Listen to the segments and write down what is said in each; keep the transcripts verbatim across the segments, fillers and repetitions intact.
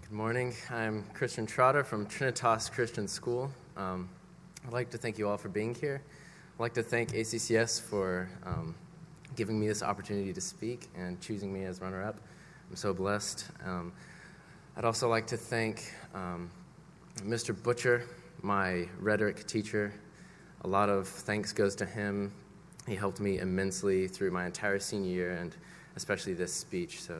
Good morning. I'm Christian Trotter from Trinitas Christian School. Um, I'd like to thank you all for being here. I'd like to thank A C C S for um, giving me this opportunity to speak and choosing me as runner-up. I'm so blessed. Um, I'd also like to thank um, Mister Butcher, my rhetoric teacher. A lot of thanks goes to him. He helped me immensely through my entire senior year and especially this speech. So.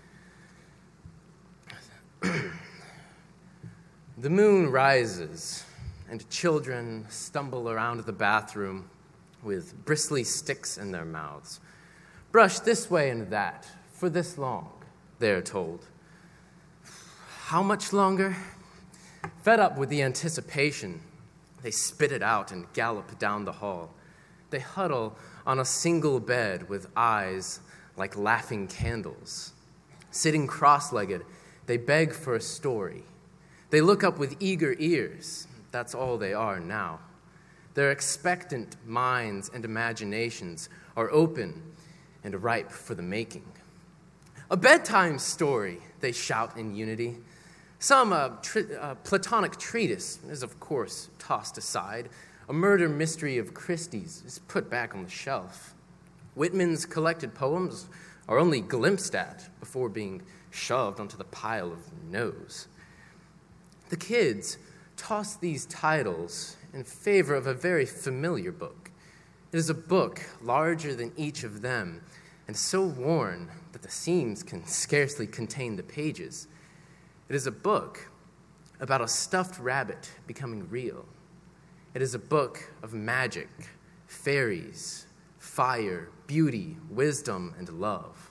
The moon rises, and children stumble around the bathroom with bristly sticks in their mouths. Brush this way and that, for this long, they're told. How much longer? Fed up with the anticipation, they spit it out and gallop down the hall. They huddle on a single bed with eyes like laughing candles. Sitting cross-legged, they beg for a story. They look up with eager ears. That's all they are now. Their expectant minds and imaginations are open and ripe for the making. A bedtime story, they shout in unity. Some uh, tri- uh, Platonic treatise is, of course, tossed aside. A murder mystery of Christie's is put back on the shelf. Whitman's collected poems are only glimpsed at before being shoved onto the pile of no's. The kids toss these titles in favor of a very familiar book. It is a book larger than each of them and so worn that the seams can scarcely contain the pages. It is a book about a stuffed rabbit becoming real. It is a book of magic, fairies, fire, beauty, wisdom, and love.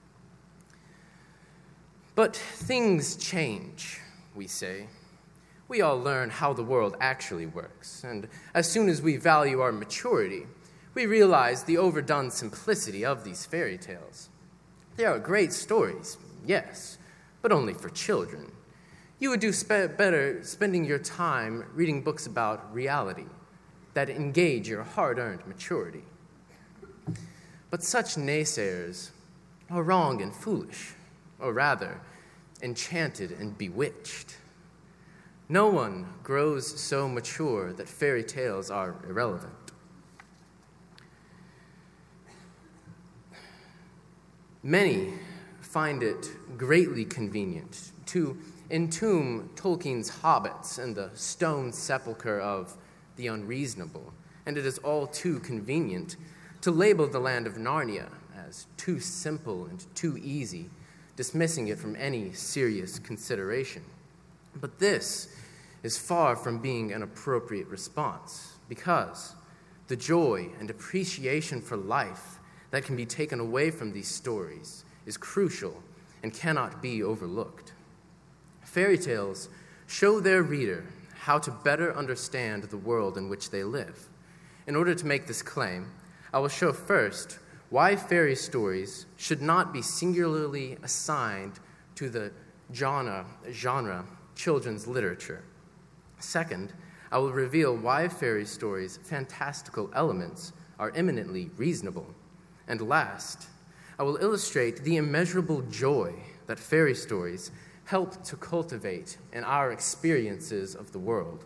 But things change, we say. We all learn how the world actually works, and as soon as we value our maturity, we realize the overdone simplicity of these fairy tales. They are great stories, yes, but only for children. You would do spe- better spending your time reading books about reality that engage your hard-earned maturity. But such naysayers are wrong and foolish, or rather, enchanted and bewitched. No one grows so mature that fairy tales are irrelevant. Many find it greatly convenient to entomb Tolkien's hobbits in the stone sepulchre of the unreasonable, and it is all too convenient to label the land of Narnia as too simple and too easy, dismissing it from any serious consideration. But this is far from being an appropriate response, because the joy and appreciation for life that can be taken away from these stories is crucial and cannot be overlooked. Fairy tales show their reader how to better understand the world in which they live. In order to make this claim, I will show first why fairy stories should not be singularly assigned to the genre, genre children's literature. Second, I will reveal why fairy stories' fantastical elements are eminently reasonable. And last, I will illustrate the immeasurable joy that fairy stories help to cultivate in our experiences of the world.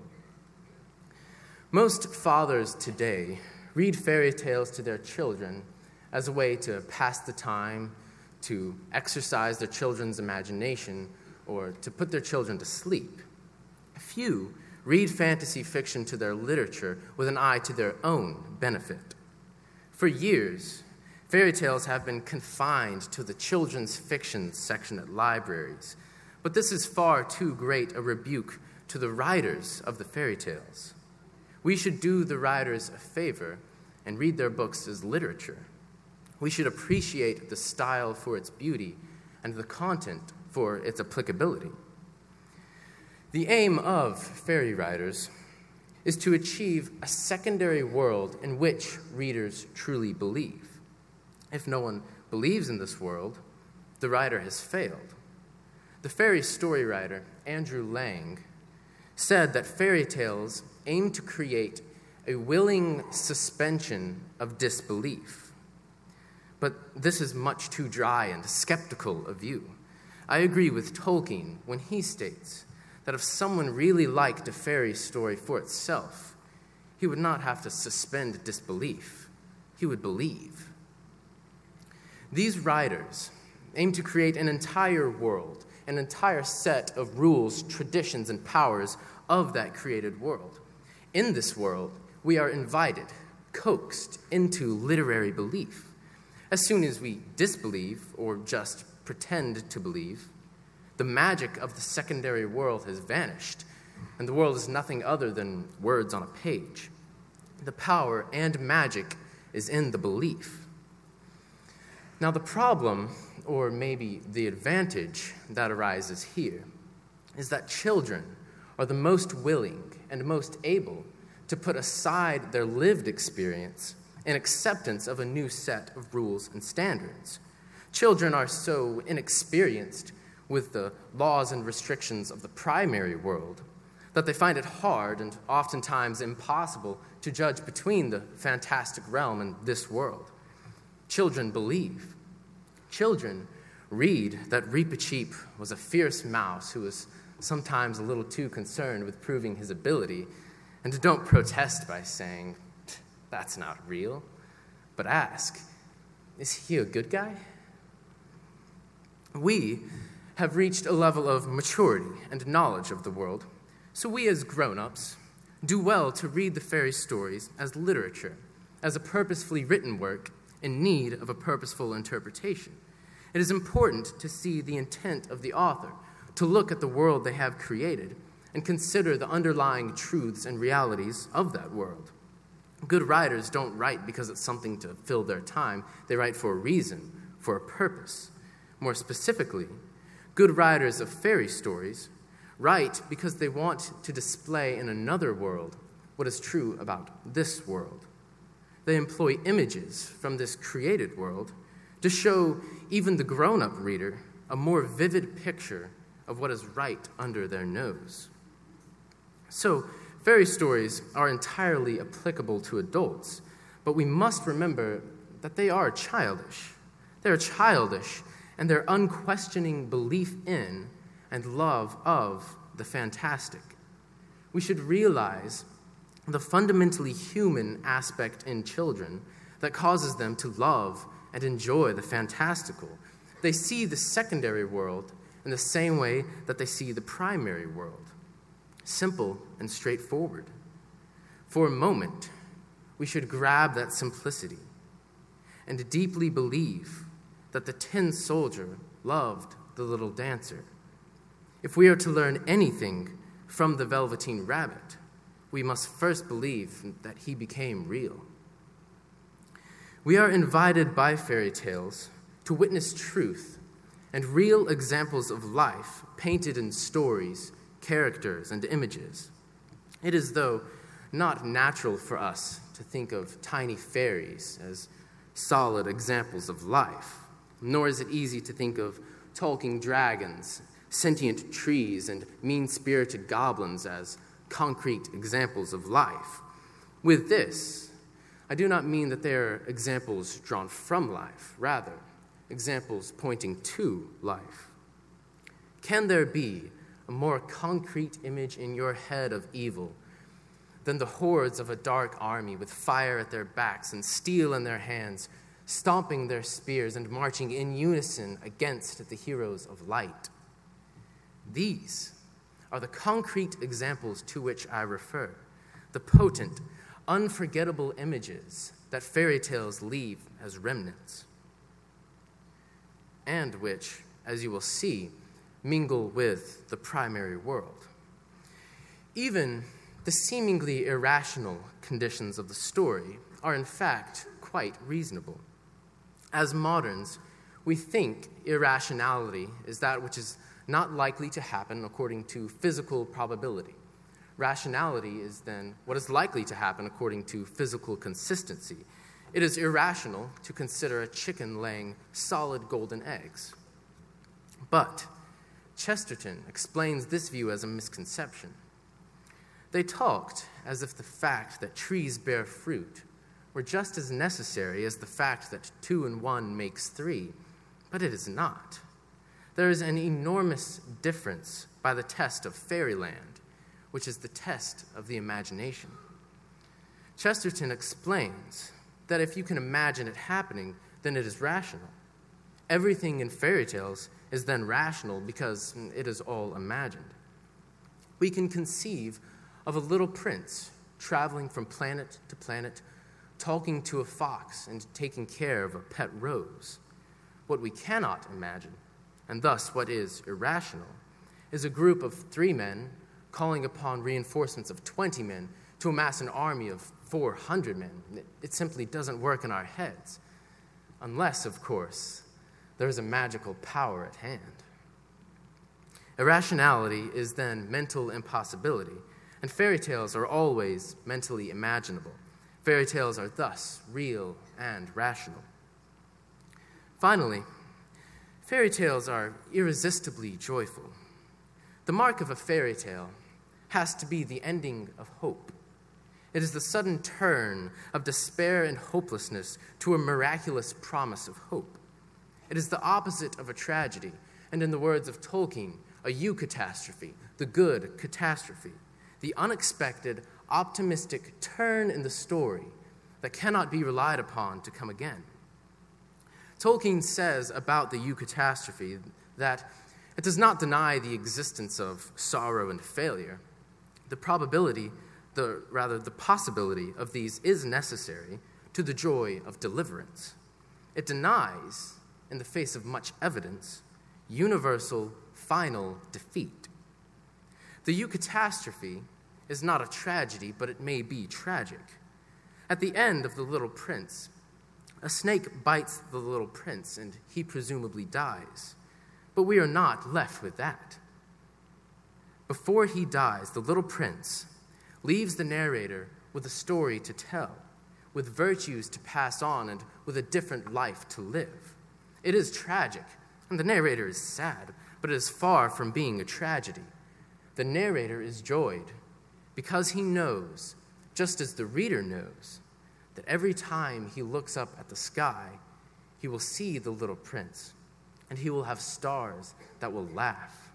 Most fathers today read fairy tales to their children as a way to pass the time, to exercise their children's imagination, or to put their children to sleep. Few read fantasy fiction to their literature with an eye to their own benefit. For years, fairy tales have been confined to the children's fiction section at libraries, but this is far too great a rebuke to the writers of the fairy tales. We should do the writers a favor and read their books as literature. We should appreciate the style for its beauty and the content for its applicability. The aim of fairy writers is to achieve a secondary world in which readers truly believe. If no one believes in this world, the writer has failed. The fairy story writer, Andrew Lang, said that fairy tales aim to create a willing suspension of disbelief. But this is much too dry and skeptical a view. I agree with Tolkien when he states that if someone really liked a fairy story for itself, he would not have to suspend disbelief. He would believe. These writers aim to create an entire world, an entire set of rules, traditions, and powers of that created world. In this world, we are invited, coaxed into literary belief. As soon as we disbelieve or just pretend to believe, the magic of the secondary world has vanished, and the world is nothing other than words on a page. The power and magic is in the belief. Now, the problem, or maybe the advantage that arises here, is that children are the most willing and most able to put aside their lived experience in acceptance of a new set of rules and standards. Children are so inexperienced with the laws and restrictions of the primary world that they find it hard and oftentimes impossible to judge between the fantastic realm and this world. Children believe. Children read that Reepicheep was a fierce mouse who was sometimes a little too concerned with proving his ability, and don't protest by saying, "That's not real," but ask, "Is he a good guy?" We have reached a level of maturity and knowledge of the world, so we as grown-ups do well to read the fairy stories as literature, as a purposefully written work in need of a purposeful interpretation. It is important to see the intent of the author, to look at the world they have created, and consider the underlying truths and realities of that world. Good writers don't write because it's something to fill their time. They write for a reason, for a purpose. More specifically, good writers of fairy stories write because they want to display in another world what is true about this world. They employ images from this created world to show even the grown-up reader a more vivid picture of what is right under their nose. So, fairy stories are entirely applicable to adults, but we must remember that they are childish. They are childish and their unquestioning belief in and love of the fantastic. We should realize the fundamentally human aspect in children that causes them to love and enjoy the fantastical. They see the secondary world in the same way that they see the primary world. Simple and straightforward. For a moment, we should grab that simplicity and deeply believe that the tin soldier loved the little dancer. If we are to learn anything from the Velveteen Rabbit, we must first believe that he became real. We are invited by fairy tales to witness truth and real examples of life painted in stories, characters, and images. It is, though, not natural for us to think of tiny fairies as solid examples of life, nor is it easy to think of talking dragons, sentient trees, and mean-spirited goblins as concrete examples of life. With this, I do not mean that they are examples drawn from life, rather, examples pointing to life. Can there be a more concrete image in your head of evil than the hordes of a dark army with fire at their backs and steel in their hands, stomping their spears and marching in unison against the heroes of light? These are the concrete examples to which I refer, the potent, unforgettable images that fairy tales leave as remnants, and which, as you will see, mingle with the primary world. Even the seemingly irrational conditions of the story are in fact quite reasonable. As moderns, we think irrationality is that which is not likely to happen according to physical probability. Rationality is then what is likely to happen according to physical consistency. It is irrational to consider a chicken laying solid golden eggs. But Chesterton explains this view as a misconception. They talked as if the fact that trees bear fruit were just as necessary as the fact that two and one makes three, but it is not. there is an enormous difference by the test of fairyland, which is the test of the imagination. Chesterton explains that if you can imagine it happening, then it is rational. Everything in fairy tales is then rational because it is all imagined. We can conceive of a little prince traveling from planet to planet, talking to a fox and taking care of a pet rose. What we cannot imagine, and thus what is irrational, is a group of three men calling upon reinforcements of twenty men to amass an army of four hundred men. It, it simply doesn't work in our heads, unless, of course, there is a magical power at hand. Irrationality is then mental impossibility, and fairy tales are always mentally imaginable. Fairy tales are thus real and rational. Finally, fairy tales are irresistibly joyful. The mark of a fairy tale has to be the ending of hope. It is the sudden turn of despair and hopelessness to a miraculous promise of hope. It is the opposite of a tragedy, and in the words of Tolkien, a eucatastrophe, the good catastrophe, the unexpected, optimistic turn in the story that cannot be relied upon to come again. Tolkien says about the eucatastrophe that it does not deny the existence of sorrow and failure. The probability, the rather the possibility of these is necessary to the joy of deliverance. It denies, in the face of much evidence, universal, final defeat. The eucatastrophe is not a tragedy, but it may be tragic. At the end of The Little Prince, a snake bites the little prince, and he presumably dies. But we are not left with that. Before he dies, the little prince leaves the narrator with a story to tell, with virtues to pass on, and with a different life to live. It is tragic, and the narrator is sad, but it is far from being a tragedy. The narrator is joyed because he knows, just as the reader knows, that every time he looks up at the sky, he will see the little prince, and he will have stars that will laugh.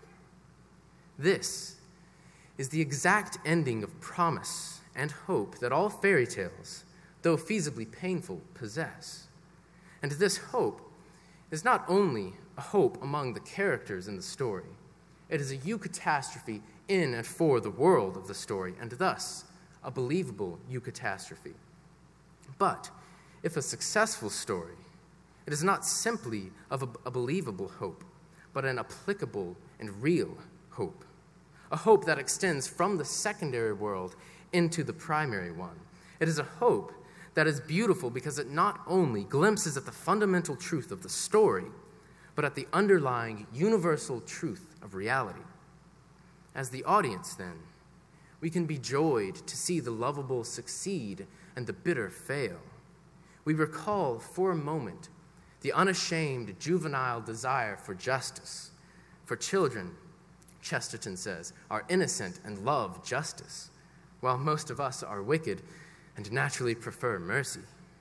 This is the exact ending of promise and hope that all fairy tales, though feasibly painful, possess. And this hope is not only a hope among the characters in the story, it is a eucatastrophe in and for the world of the story, and thus a believable eucatastrophe. But if a successful story, it is not simply of a, a believable hope, but an applicable and real hope, a hope that extends from the secondary world into the primary one. It is a hope that is beautiful because it not only glimpses at the fundamental truth of the story, but at the underlying universal truth of reality. As the audience, then, we can be joyed to see the lovable succeed and the bitter fail. We recall for a moment the unashamed juvenile desire for justice. For children, Chesterton says, are innocent and love justice, while most of us are wicked and naturally prefer mercy.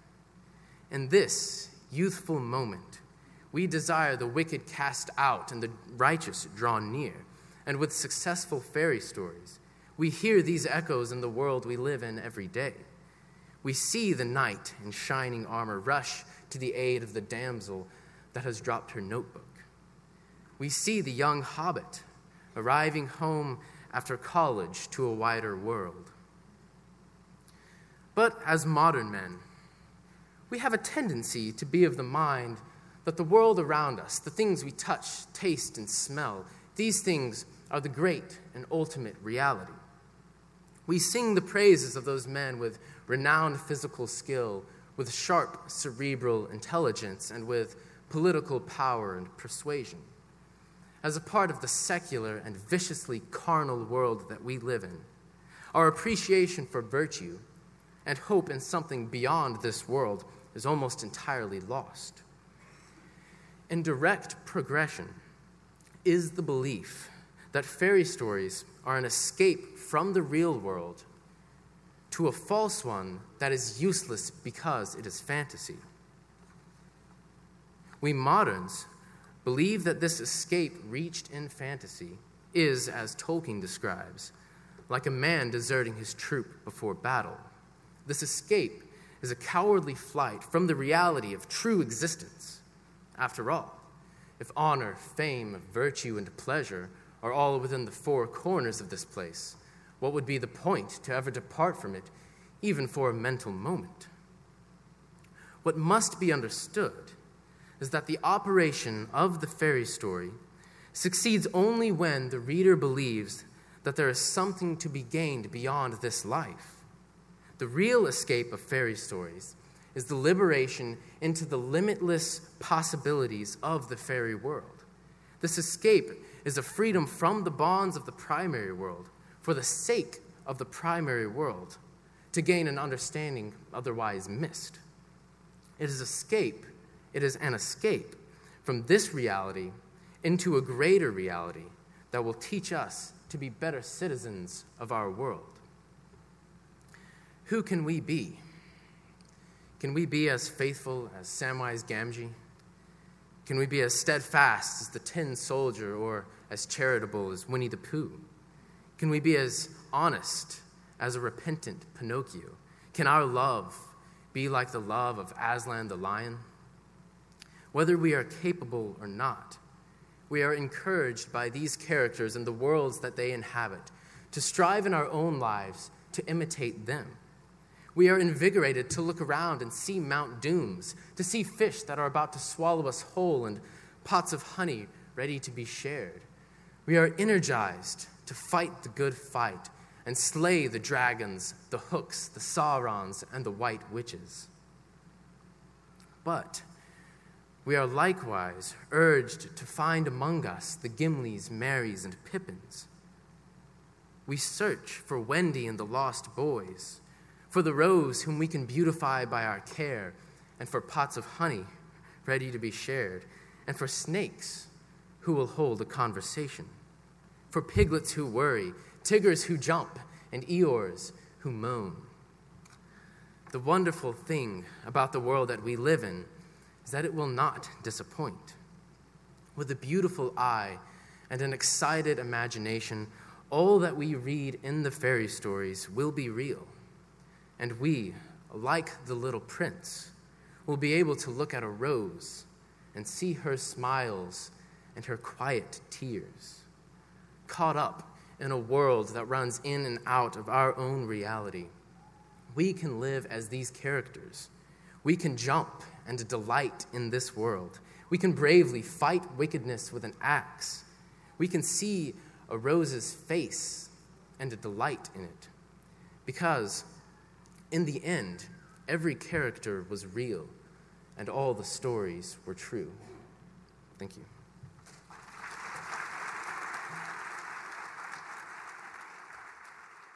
In this youthful moment, we desire the wicked cast out and the righteous drawn near. And with successful fairy stories, we hear these echoes in the world we live in every day. We see the knight in shining armor rush to the aid of the damsel that has dropped her notebook. We see the young hobbit arriving home after college to a wider world. But as modern men, we have a tendency to be of the mind that the world around us, the things we touch, taste, and smell, these things are the great and ultimate reality. We sing the praises of those men with renowned physical skill, with sharp cerebral intelligence, and with political power and persuasion. As a part of the secular and viciously carnal world that we live in, our appreciation for virtue and hope in something beyond this world is almost entirely lost. In direct progression is the belief that fairy stories are an escape from the real world to a false one that is useless because it is fantasy. We moderns believe that this escape reached in fantasy is, as Tolkien describes, like a man deserting his troop before battle. This escape is a cowardly flight from the reality of true existence. After all, if honor, fame, virtue, and pleasure are all within the four corners of this place, what would be the point to ever depart from it, even for a mental moment? What must be understood is that the operation of the fairy story succeeds only when the reader believes that there is something to be gained beyond this life. The real escape of fairy stories is the liberation into the limitless possibilities of the fairy world. This escape is a freedom from the bonds of the primary world for the sake of the primary world, to gain an understanding otherwise missed. It is escape, it is an escape from this reality into a greater reality that will teach us to be better citizens of our world. Who can we be? Can we be as faithful as Samwise Gamgee? Can we be as steadfast as the Tin Soldier or as charitable as Winnie the Pooh? Can we be as honest as a repentant Pinocchio? Can our love be like the love of Aslan the lion? Whether we are capable or not, we are encouraged by these characters and the worlds that they inhabit to strive in our own lives to imitate them. We are invigorated to look around and see Mount Dooms, to see fish that are about to swallow us whole and pots of honey ready to be shared. We are energized to fight the good fight and slay the dragons, the hooks, the Saurons, and the white witches. But we are likewise urged to find among us the Gimlis, Marys, and Pippins. We search for Wendy and the Lost Boys, for the rose whom we can beautify by our care, and for pots of honey ready to be shared, and for snakes who will hold a conversation, for piglets who worry, tigers who jump, and Eeyores who moan. The wonderful thing about the world that we live in is that it will not disappoint. With a beautiful eye and an excited imagination, all that we read in the fairy stories will be real. And we, like the little prince, will be able to look at a rose and see her smiles and her quiet tears. Caught up in a world that runs in and out of our own reality, we can live as these characters. We can jump and delight in this world. We can bravely fight wickedness with an axe. We can see a rose's face and delight in it. Because in the end, every character was real, and all the stories were true. Thank you.